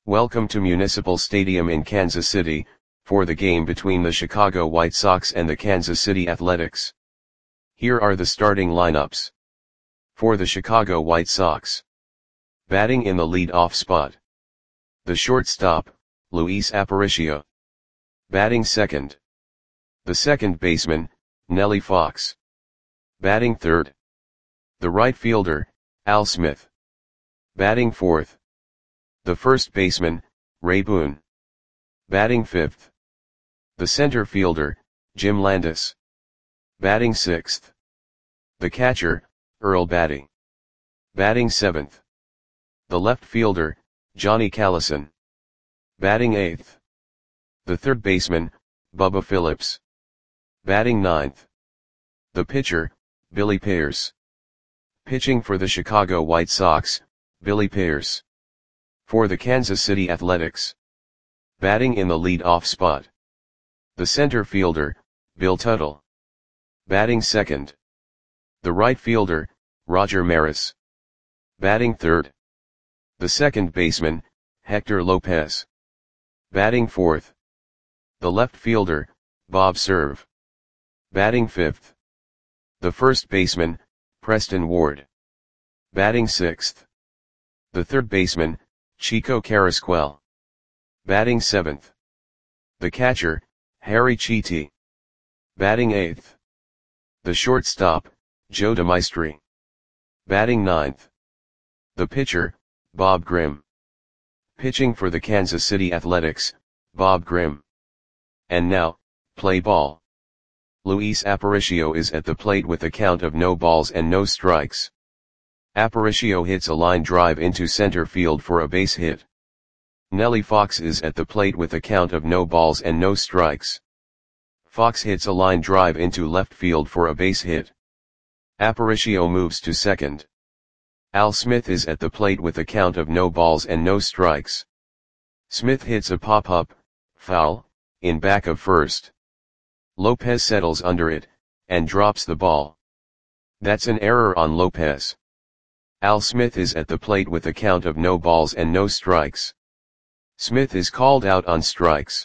Welcome to Municipal Stadium in Kansas City, for the game between the Chicago White Sox and the Kansas City Athletics. Here are the starting lineups. For the Chicago White Sox. Batting in the lead-off spot. The shortstop, Luis Aparicio. Batting second. The second baseman, Nellie Fox. Batting third. The right fielder, Al Smith. Batting fourth. The first baseman, Ray Boone. Batting fifth. The center fielder, Jim Landis. Batting sixth. The catcher, Earl Battey. Batting seventh. The left fielder, Johnny Callison. Batting eighth. The third baseman, Bubba Phillips. Batting ninth. The pitcher, Billy Pierce. Pitching for the Chicago White Sox, Billy Pierce. For the Kansas City Athletics. Batting in the lead-off spot. The center fielder, Bill Tuttle. Batting second. The right fielder, Roger Maris. Batting third. The second baseman, Hector Lopez. Batting fourth. The left fielder, Bob Cerv. Batting fifth. The first baseman, Preston Ward. Batting sixth. The third baseman, Chico Carrasquel. Batting seventh. The catcher, Harry Chiti. Batting eighth. The shortstop, Joe DeMaestri. Batting ninth. The pitcher, Bob Grimm. Pitching for the Kansas City Athletics, Bob Grimm. And now, play ball. Luis Aparicio is at the plate with a count of no balls and no strikes. Aparicio hits a line drive into center field for a base hit. Nellie Fox is at the plate with a count of no balls and no strikes. Fox hits a line drive into left field for a base hit. Aparicio moves to second. Al Smith is at the plate with a count of no balls and no strikes. Smith hits a pop-up, foul, in back of first. Lopez settles under it, and drops the ball. That's an error on Lopez. Al Smith is at the plate with a count of no balls and no strikes. Smith is called out on strikes.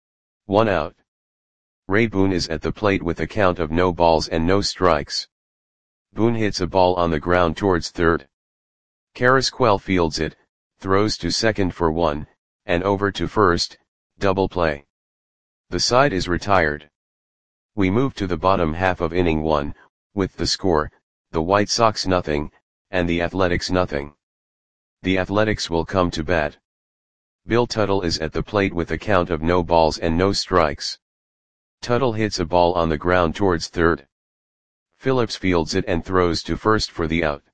1 out. Ray Boone is at the plate with a count of no balls and no strikes. Boone hits a ball on the ground towards third. Carrasquel fields it, throws to second for 1, and over to first, double play. The side is retired. We move to the bottom half of inning 1, with the score, the White Sox 0, and the Athletics 0. The Athletics will come to bat. Bill Tuttle is at the plate with a count of no balls and no strikes. Tuttle hits a ball on the ground towards third. Phillips fields it and throws to first for the out.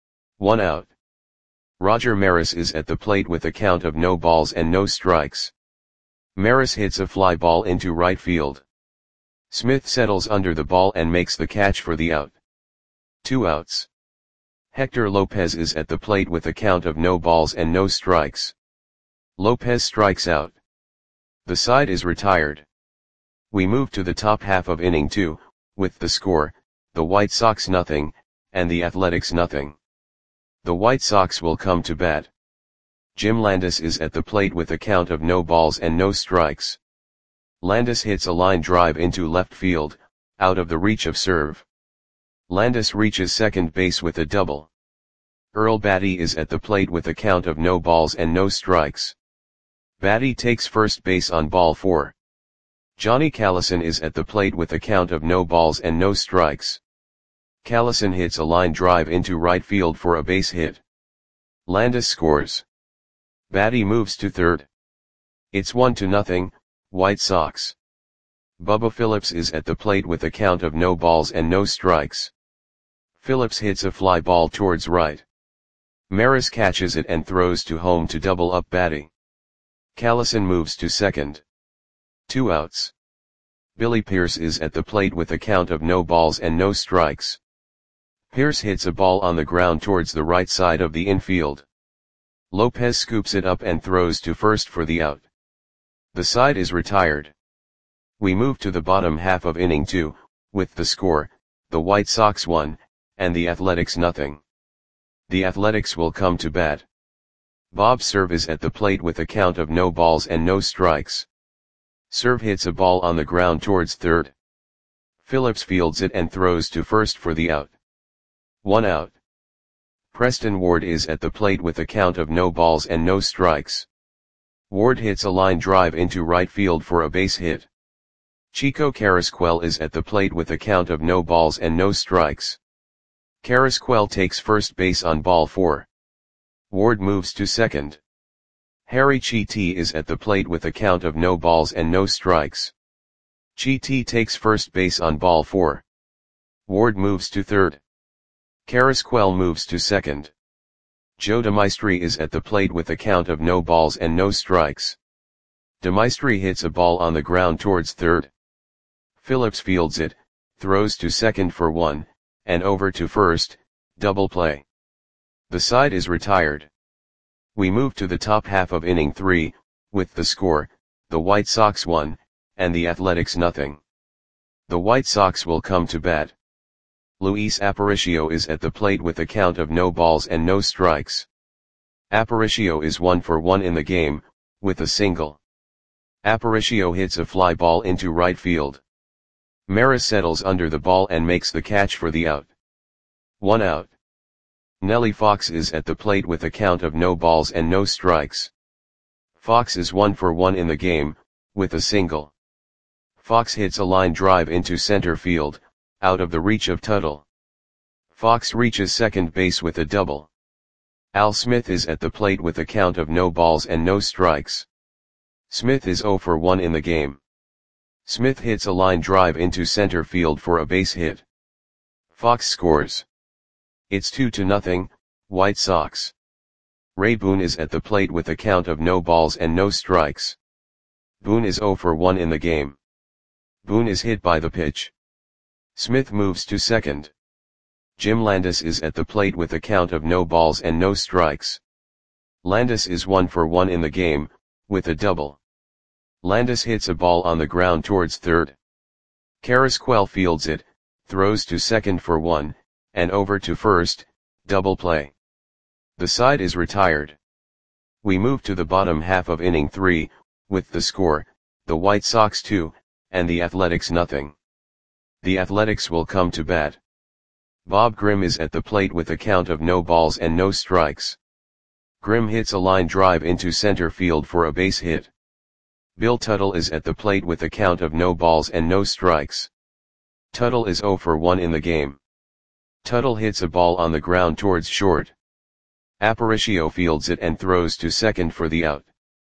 1 out. Roger Maris is at the plate with a count of no balls and no strikes. Maris hits a fly ball into right field. Smith settles under the ball and makes the catch for the out. 2 outs. Hector Lopez is at the plate with a count of no balls and no strikes. Lopez strikes out. The side is retired. We move to the top half of inning 2, with the score, the White Sox 0, and the Athletics 0. The White Sox will come to bat. Jim Landis is at the plate with a count of no balls and no strikes. Landis hits a line drive into left field, out of the reach of Cerv. Landis reaches second base with a double. Earl Battey is at the plate with a count of no balls and no strikes. Battey takes first base on ball 4. Johnny Callison is at the plate with a count of no balls and no strikes. Callison hits a line drive into right field for a base hit. Landis scores. Battey moves to third. It's 1-0, White Sox. Bubba Phillips is at the plate with a count of no balls and no strikes. Phillips hits a fly ball towards right. Maris catches it and throws to home to double up Battey. Callison moves to second. 2 outs. Billy Pierce is at the plate with a count of no balls and no strikes. Pierce hits a ball on the ground towards the right side of the infield. Lopez scoops it up and throws to first for the out. The side is retired. We move to the bottom half of inning 2, with the score, the White Sox 1, and the Athletics 0. The Athletics will come to bat. Bob's serve is at the plate with a count of no balls and no strikes. Serve hits a ball on the ground towards third. Phillips fields it and throws to first for the out. 1 out. Preston Ward is at the plate with a count of no balls and no strikes. Ward hits a line drive into right field for a base hit. Chico Carrasquel is at the plate with a count of no balls and no strikes. Carrasquel takes first base on ball 4. Ward moves to second. Harry Chiti is at the plate with a count of no balls and no strikes. Chiti takes first base on ball 4. Ward moves to third. Carrasquel moves to second. Joe DeMaestri is at the plate with a count of no balls and no strikes. DeMaestri hits a ball on the ground towards third. Phillips fields it, throws to second for 1, and over to first, double play. The side is retired. We move to the top half of inning 3, with the score, the White Sox 1, and the Athletics nothing. The White Sox will come to bat. Luis Aparicio is at the plate with a count of no balls and no strikes. Aparicio is 1 for 1 in the game, with a single. Aparicio hits a fly ball into right field. Maris settles under the ball and makes the catch for the out. 1 out. Nellie Fox is at the plate with a count of no balls and no strikes. Fox is 1 for 1 in the game, with a single. Fox hits a line drive into center field, out of the reach of Tuttle. Fox reaches second base with a double. Al Smith is at the plate with a count of no balls and no strikes. Smith is 0 for 1 in the game. Smith hits a line drive into center field for a base hit. Fox scores. It's 2-0, White Sox. Ray Boone is at the plate with a count of no balls and no strikes. Boone is 0 for 1 in the game. Boone is hit by the pitch. Smith moves to second. Jim Landis is at the plate with a count of no balls and no strikes. Landis is 1 for 1 in the game, with a double. Landis hits a ball on the ground towards third. Carrasquel fields it, throws to second for 1, and over to first, double play. The side is retired. We move to the bottom half of inning 3, with the score, the White Sox 2, and the Athletics nothing. The Athletics will come to bat. Bob Grimm is at the plate with a count of no balls and no strikes. Grimm hits a line drive into center field for a base hit. Bill Tuttle is at the plate with a count of no balls and no strikes. Tuttle is 0 for 1 in the game. Tuttle hits a ball on the ground towards short. Aparicio fields it and throws to second for the out.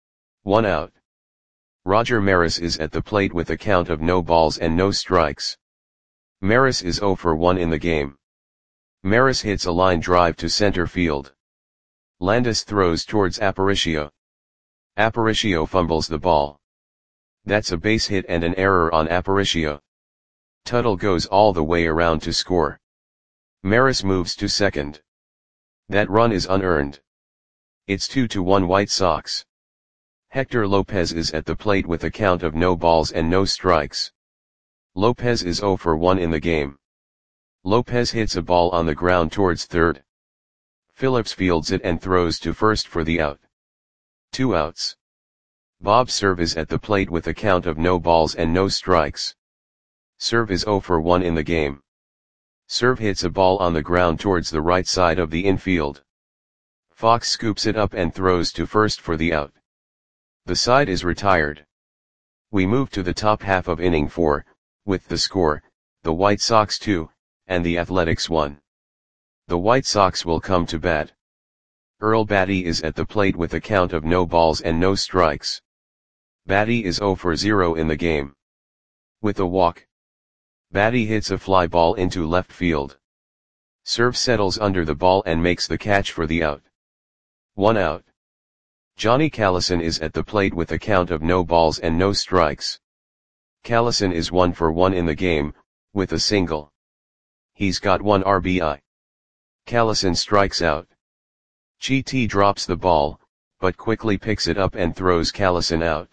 1 out. Roger Maris is at the plate with a count of no balls and no strikes. Maris is 0 for 1 in the game. Maris hits a line drive to center field. Landis throws towards Aparicio. Aparicio fumbles the ball. That's a base hit and an error on Aparicio. Tuttle goes all the way around to score. Maris moves to second. That run is unearned. It's 2-1 White Sox. Hector Lopez is at the plate with a count of no balls and no strikes. Lopez is 0 for 1 in the game. Lopez hits a ball on the ground towards third. Phillips fields it and throws to first for the out. 2 outs. Bob Serve is at the plate with a count of no balls and no strikes. Serve is 0 for 1 in the game. Serve hits a ball on the ground towards the right side of the infield. Fox scoops it up and throws to first for the out. The side is retired. We move to the top half of inning 4, with the score, the White Sox 2, and the Athletics 1. The White Sox will come to bat. Earl Batty is at the plate with a count of no balls and no strikes. Batty is 0 for 0 in the game. With a walk. Batty hits a fly ball into left field. Serve settles under the ball and makes the catch for the out. 1 out. Johnny Callison is at the plate with a count of no balls and no strikes. Callison is 1 for 1 in the game, with a single. He's got 1 RBI. Callison strikes out. Chiti drops the ball, but quickly picks it up and throws Callison out.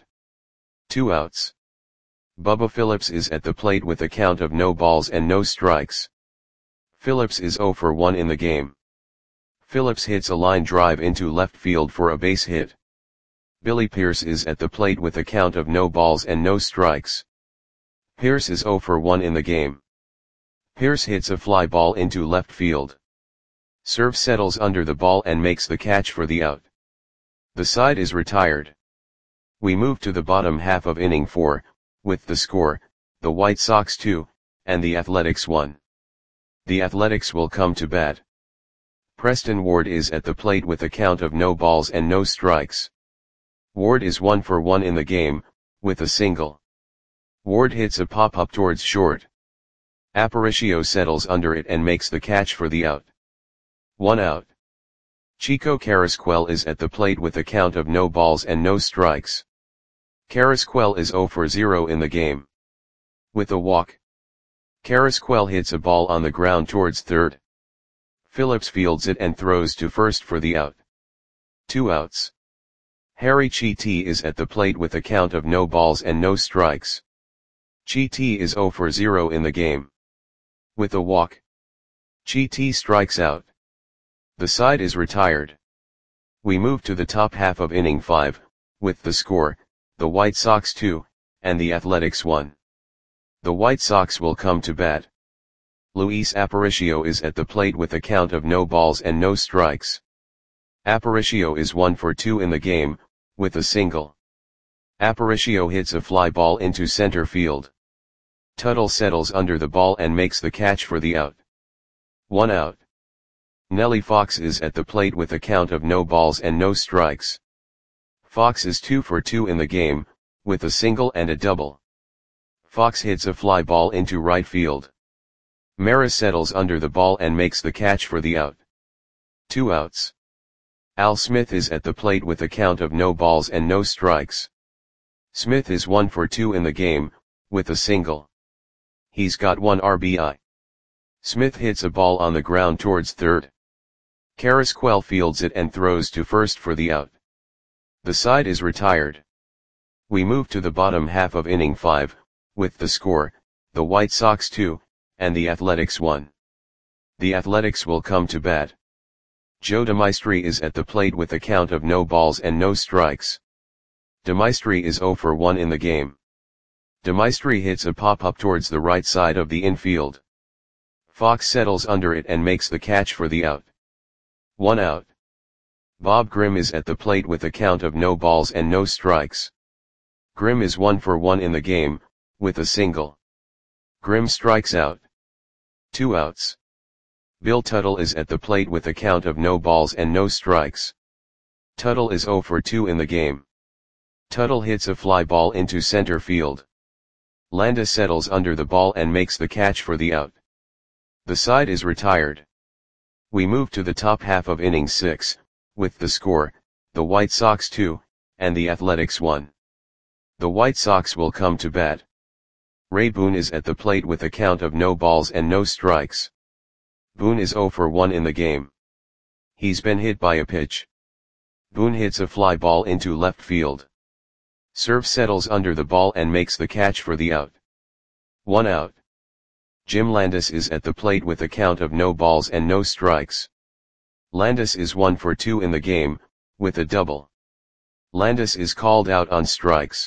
2 outs. Bubba Phillips is at the plate with a count of no balls and no strikes. Phillips is 0 for 1 in the game. Phillips hits a line drive into left field for a base hit. Billy Pierce is at the plate with a count of no balls and no strikes. Pierce is 0 for 1 in the game. Pierce hits a fly ball into left field. Serve settles under the ball and makes the catch for the out. The side is retired. We move to the bottom half of inning 4, with the score, the White Sox 2, and the Athletics 1. The Athletics will come to bat. Preston Ward is at the plate with a count of no balls and no strikes. Ward is 1 for 1 in the game, with a single. Ward hits a pop-up towards short. Aparicio settles under it and makes the catch for the out. 1 out. Chico Carrasquel is at the plate with a count of no balls and no strikes. Carrasquel is 0 for 0 in the game. With a walk. Carrasquel hits a ball on the ground towards third. Phillips fields it and throws to first for the out. 2 outs. Harry Chiti is at the plate with a count of no balls and no strikes. Chiti is 0 for 0 in the game. With a walk. Chiti strikes out. The side is retired. We move to the top half of inning 5, with the score, the White Sox 2, and the Athletics 1. The White Sox will come to bat. Luis Aparicio is at the plate with a count of no balls and no strikes. Aparicio is 1 for 2 in the game, with a single. Aparicio hits a fly ball into center field. Tuttle settles under the ball and makes the catch for the out. 1 out. Nellie Fox is at the plate with a count of no balls and no strikes. Fox is 2 for 2 in the game, with a single and a double. Fox hits a fly ball into right field. Maris settles under the ball and makes the catch for the out. 2 outs. Al Smith is at the plate with a count of no balls and no strikes. Smith is 1 for 2 in the game, with a single. He's got 1 RBI. Smith hits a ball on the ground towards third. Carrasquel fields it and throws to first for the out. The side is retired. We move to the bottom half of inning 5, with the score, the White Sox 2, and the Athletics 1. The Athletics will come to bat. Joe DeMaestri is at the plate with a count of no balls and no strikes. DeMaestri is 0 for 1 in the game. DeMaestri hits a pop-up towards the right side of the infield. Fox settles under it and makes the catch for the out. 1 out. Bob Grimm is at the plate with a count of no balls and no strikes. Grimm is 1 for 1 in the game, with a single. Grimm strikes out. 2 outs. Bill Tuttle is at the plate with a count of no balls and no strikes. Tuttle is 0 for 2 in the game. Tuttle hits a fly ball into center field. Landa settles under the ball and makes the catch for the out. The side is retired. We move to the top half of inning 6, with the score, the White Sox 2, and the Athletics 1. The White Sox will come to bat. Ray Boone is at the plate with a count of no balls and no strikes. Boone is 0 for 1 in the game. He's been hit by a pitch. Boone hits a fly ball into left field. Serve settles under the ball and makes the catch for the out. 1 out. Jim Landis is at the plate with a count of no balls and no strikes. Landis is 1 for 2 in the game, with a double. Landis is called out on strikes.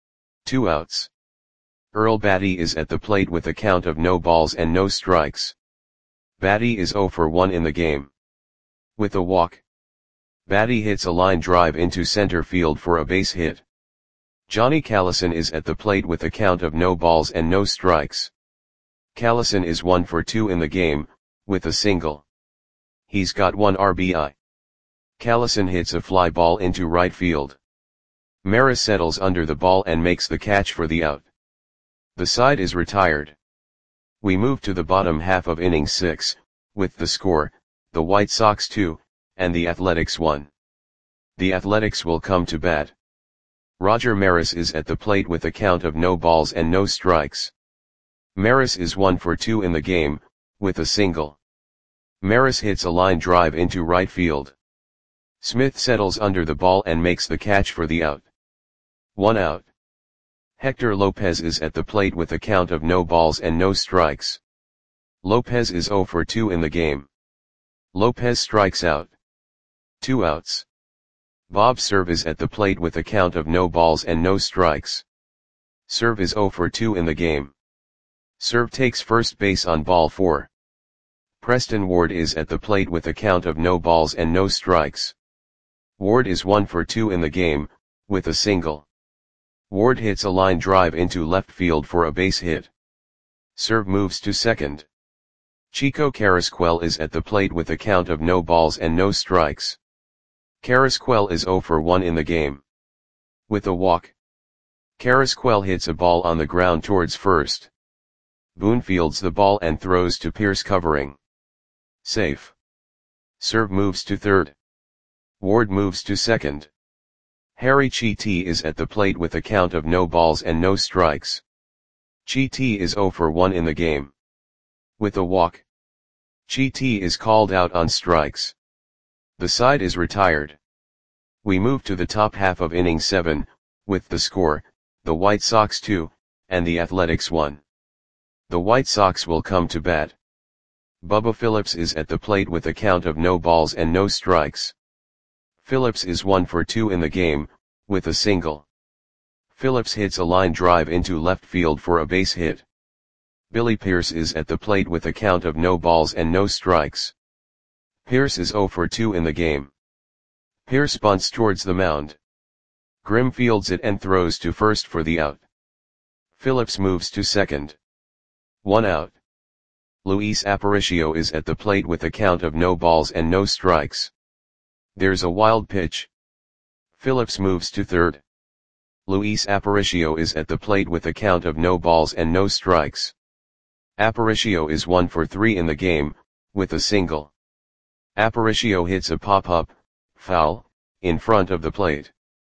2 outs. Earl Batty is at the plate with a count of no balls and no strikes. Batty is 0 for 1 in the game. With a walk. Batty hits a line drive into center field for a base hit. Johnny Callison is at the plate with a count of no balls and no strikes. Callison is 1 for 2 in the game, with a single. He's got 1 RBI. Callison hits a fly ball into right field. Maris settles under the ball and makes the catch for the out. The side is retired. We move to the bottom half of inning 6, with the score, the White Sox 2, and the Athletics 1. The Athletics will come to bat. Roger Maris is at the plate with a count of no balls and no strikes. Maris is 1 for 2 in the game, with a single. Maris hits a line drive into right field. Smith settles under the ball and makes the catch for the out. 1 out. Hector Lopez is at the plate with a count of no balls and no strikes. Lopez is 0 for 2 in the game. Lopez strikes out. 2 outs. Bob's serve is at the plate with a count of no balls and no strikes. Serve is 0 for 2 in the game. Serve takes first base on ball 4. Preston Ward is at the plate with a count of no balls and no strikes. Ward is 1 for 2 in the game, with a single. Ward hits a line drive into left field for a base hit. Serve moves to second. Chico Carrasquel is at the plate with a count of no balls and no strikes. Carrasquel is 0 for 1 in the game. With a walk. Carrasquel hits a ball on the ground towards first. Boone fields the ball and throws to Pierce covering. Safe. Serve moves to third. Ward moves to second. Harry Chiti is at the plate with a count of no balls and no strikes. Chiti is 0 for 1 in the game. With a walk. Chiti is called out on strikes. The side is retired. We move to the top half of inning 7, with the score, the White Sox 2, and the Athletics 1. The White Sox will come to bat. Bubba Phillips is at the plate with a count of no balls and no strikes. Phillips is 1 for 2 in the game, with a single. Phillips hits a line drive into left field for a base hit. Billy Pierce is at the plate with a count of no balls and no strikes. Pierce is 0 for 2 in the game. Pierce bunts towards the mound. Grimm fields it and throws to first for the out. Phillips moves to second. 1 out. Luis Aparicio is at the plate with a count of no balls and no strikes. There's a wild pitch. Phillips moves to third. Luis Aparicio is at the plate with a count of no balls and no strikes. Aparicio is 1 for 3 in the game, with a single. Aparicio hits a pop-up, foul, in front of the plate.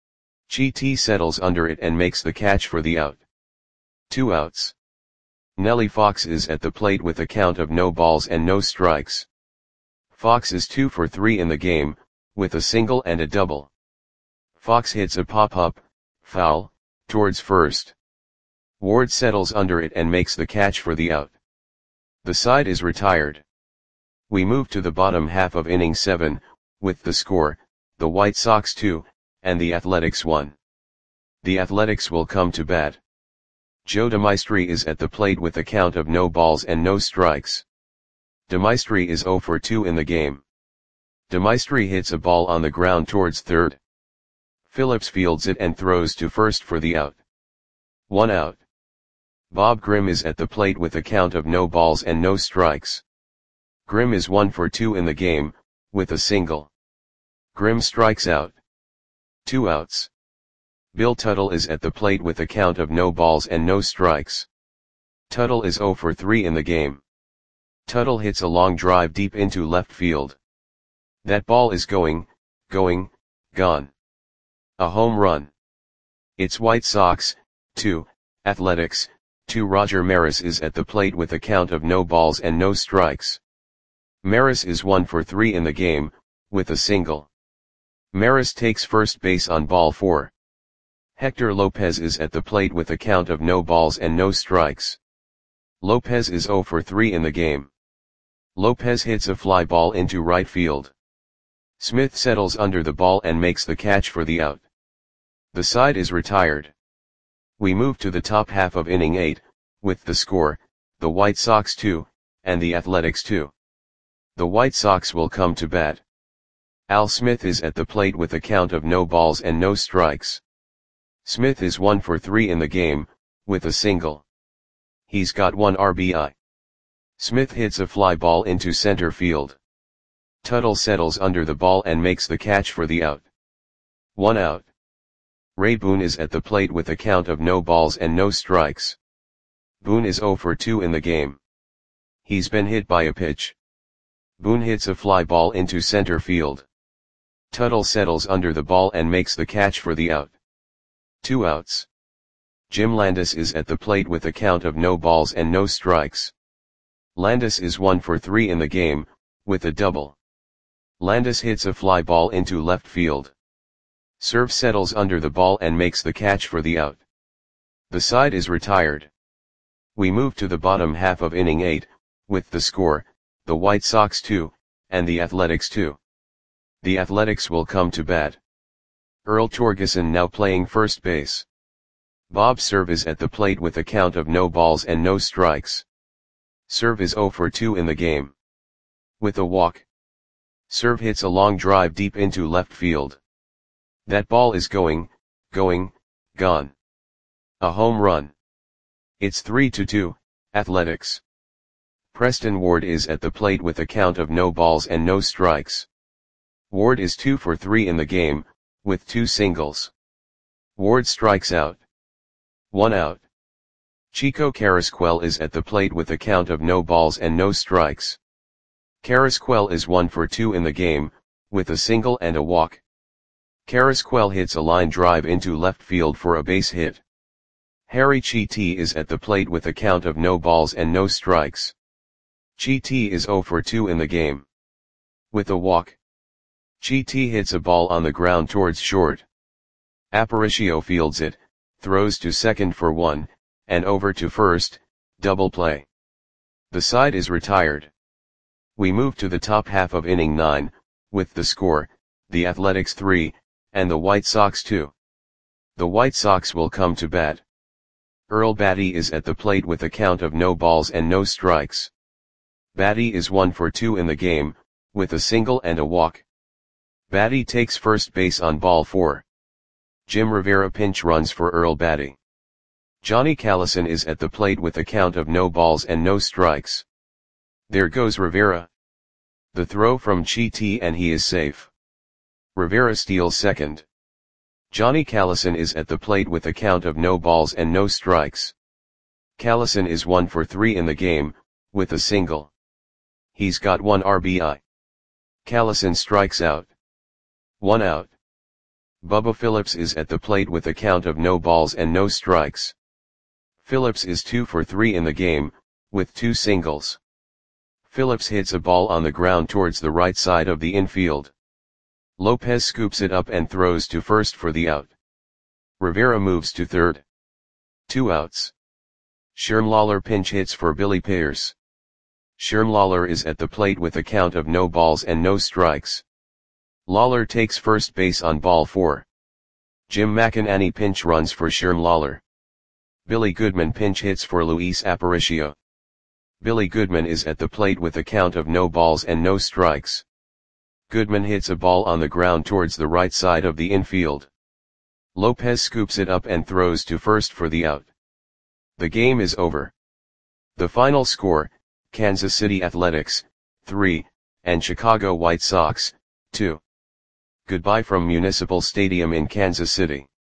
Chiti settles under it and makes the catch for the out. 2 outs. Nellie Fox is at the plate with a count of no balls and no strikes. Fox is 2 for 3 in the game, with a single and a double. Fox hits a pop-up, foul, towards first. Ward settles under it and makes the catch for the out. The side is retired. We move to the bottom half of inning 7, with the score, the White Sox 2, and the Athletics 1. The Athletics will come to bat. Joe DeMaestri is at the plate with a count of no balls and no strikes. DeMaestri is 0 for 2 in the game. DeMaestri hits a ball on the ground towards third. Phillips fields it and throws to first for the out. 1 out. Bob Grimm is at the plate with a count of no balls and no strikes. Grimm is 1 for 2 in the game, with a single. Grimm strikes out. 2 outs. Bill Tuttle is at the plate with a count of no balls and no strikes. Tuttle is 0 for 3 in the game. Tuttle hits a long drive deep into left field. That ball is gone. A home run. It's White Sox, 2, Athletics, 2. Roger Maris is at the plate with a count of no balls and no strikes. Maris is 1 for 3 in the game, with a single. Maris takes first base on ball 4. Hector Lopez is at the plate with a count of no balls and no strikes. Lopez is 0 for 3 in the game. Lopez hits a fly ball into right field. Smith settles under the ball and makes the catch for the out. The side is retired. We move to the top half of inning 8, with the score, the White Sox 2, and the Athletics 2. The White Sox will come to bat. Al Smith is at the plate with a count of no balls and no strikes. Smith is 1 for 3 in the game, with a single. He's got 1 RBI. Smith hits a fly ball into center field. Tuttle settles under the ball and makes the catch for the out. 1 out. Ray Boone is at the plate with a count of no balls and no strikes. Boone is 0 for 2 in the game. He's been hit by a pitch. Boone hits a fly ball into center field. Tuttle settles under the ball and makes the catch for the out. 2 outs. Jim Landis is at the plate with a count of no balls and no strikes. Landis is 1 for 3 in the game, with a double. Landis hits a fly ball into left field. Serve settles under the ball and makes the catch for the out. The side is retired. We move to the bottom half of inning 8, with the score, the White Sox 2, and the Athletics 2. the Athletics will come to bat. Earl Torgeson now playing first base. Bob Serve is at the plate with a count of no balls and no strikes. Serve is 0 for 2 in the game. With a walk. Serve hits a long drive deep into left field. That ball is gone. A home run. It's 3-2, Athletics. Preston Ward is at the plate with a count of no balls and no strikes. Ward is 2 for 3 in the game, with 2 singles. Ward strikes out. 1 out. Chico Carrasquel is at the plate with a count of no balls and no strikes. Carrasquel is 1 for 2 in the game, with a single and a walk. Carrasquel hits a line drive into left field for a base hit. Harry Chiti is at the plate with a count of no balls and no strikes. Chiti is 0 for 2 in the game. With a walk. Chiti hits a ball on the ground towards short. Aparicio fields it, throws to second for 1, and over to first, double play. The side is retired. We move to the top half of inning 9, with the score, the Athletics 3, and the White Sox 2. The White Sox will come to bat. Earl Batty is at the plate with a count of no balls and no strikes. Batty is 1 for 2 in the game, with a single and a walk. Batty takes first base on ball 4. Jim Rivera pinch runs for Earl Batty. Johnny Callison is at the plate with a count of no balls and no strikes. There goes Rivera. The throw from Chiti and he is safe. Rivera steals second. Johnny Callison is at the plate with a count of no balls and no strikes. Callison is 1 for 3 in the game, with a single. He's got 1 RBI. Callison strikes out. 1 out. Bubba Phillips is at the plate with a count of no balls and no strikes. Phillips is 2 for 3 in the game, with 2 singles. Phillips hits a ball on the ground towards the right side of the infield. Lopez scoops it up and throws to first for the out. Rivera moves to third. 2 outs. Shermlawler pinch hits for Billy Pierce. Shermlawler is at the plate with a count of no balls and no strikes. Lawler takes first base on ball 4. Jim McInerney pinch runs for Shermlawler. Billy Goodman pinch hits for Luis Aparicio. Billy Goodman is at the plate with a count of no balls and no strikes. Goodman hits a ball on the ground towards the right side of the infield. Lopez scoops it up and throws to first for the out. The game is over. The final score, Kansas City Athletics, 3, and Chicago White Sox, 2. Goodbye from Municipal Stadium in Kansas City.